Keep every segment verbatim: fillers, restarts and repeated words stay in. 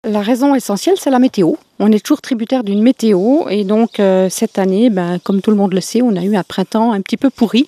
La raison essentielle, c'est la météo. On est toujours tributaire d'une météo et donc euh, cette année, ben, comme tout le monde le sait, on a eu un printemps un petit peu pourri,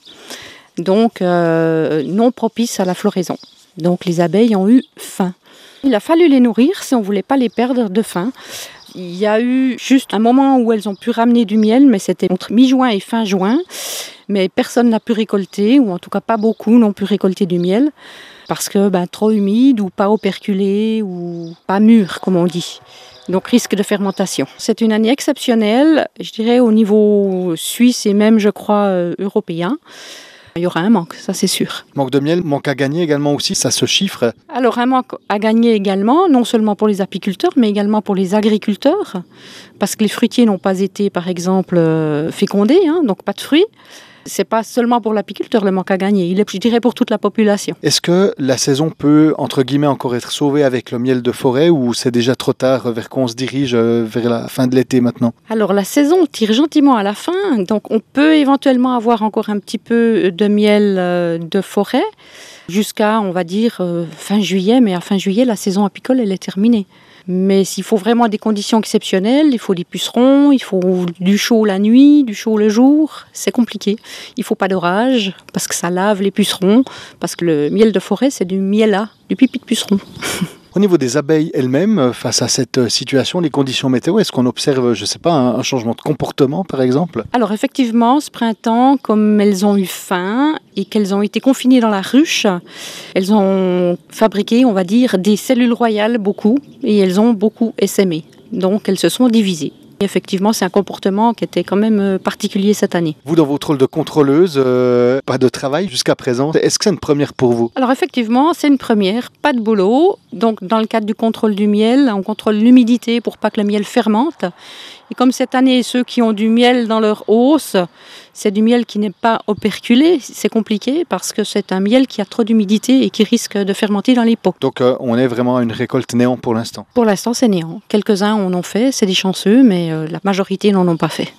donc euh, non propice à la floraison. Donc les abeilles ont eu faim. Il a fallu les nourrir si on ne voulait pas les perdre de faim. Il y a eu juste un moment où elles ont pu ramener du miel, mais c'était entre mi-juin et fin juin. Mais personne n'a pu récolter, ou en tout cas pas beaucoup n'ont pu récolter du miel, parce que ben, trop humide ou pas operculé ou pas mûr, comme on dit. Donc risque de fermentation. C'est une année exceptionnelle, je dirais au niveau suisse et même, je crois, euh, européen. Il y aura un manque, ça c'est sûr. Manque de miel, manque à gagner également aussi, ça se chiffre. Alors un manque à gagner également, non seulement pour les apiculteurs, mais également pour les agriculteurs, parce que les fruitiers n'ont pas été, par exemple, euh, fécondés, hein, donc pas de fruits. C'est pas seulement pour l'apiculteur le manque à gagner, il est, je dirais, pour toute la population. Est-ce que la saison peut, entre guillemets, encore être sauvée avec le miel de forêt ou c'est déjà trop tard, vers quoi on se dirige vers la fin de l'été maintenant? Alors la saison tire gentiment à la fin, donc on peut éventuellement avoir encore un petit peu de miel de forêt jusqu'à, on va dire, fin juillet, mais à fin juillet, la saison apicole, elle est terminée. Mais s'il faut vraiment des conditions exceptionnelles, il faut des pucerons, il faut du chaud la nuit, du chaud le jour, c'est compliqué. Il ne faut pas d'orage parce que ça lave les pucerons, parce que le miel de forêt, c'est du miela, du pipi de puceron. Au niveau des abeilles elles-mêmes, face à cette situation, les conditions météo, est-ce qu'on observe, je ne sais pas, un changement de comportement par exemple? Alors effectivement, ce printemps, comme elles ont eu faim et qu'elles ont été confinées dans la ruche, elles ont fabriqué, on va dire, des cellules royales, beaucoup, et elles ont beaucoup essaimé. Donc elles se sont divisées. Effectivement, c'est un comportement qui était quand même particulier cette année. Vous, dans votre rôle de contrôleuse, euh, pas de travail jusqu'à présent. Est-ce que c'est une première pour vous? Alors effectivement, c'est une première, pas de boulot. Donc dans le cadre du contrôle du miel, on contrôle l'humidité pour pas que le miel fermente. Et comme cette année, ceux qui ont du miel dans leur hausse, c'est du miel qui n'est pas operculé, c'est compliqué parce que c'est un miel qui a trop d'humidité et qui risque de fermenter dans les pots. Donc euh, on est vraiment à une récolte néant pour l'instant? Pour l'instant, c'est néant. Quelques-uns en ont fait, c'est des chanceux, mais euh, la majorité n'en ont pas fait.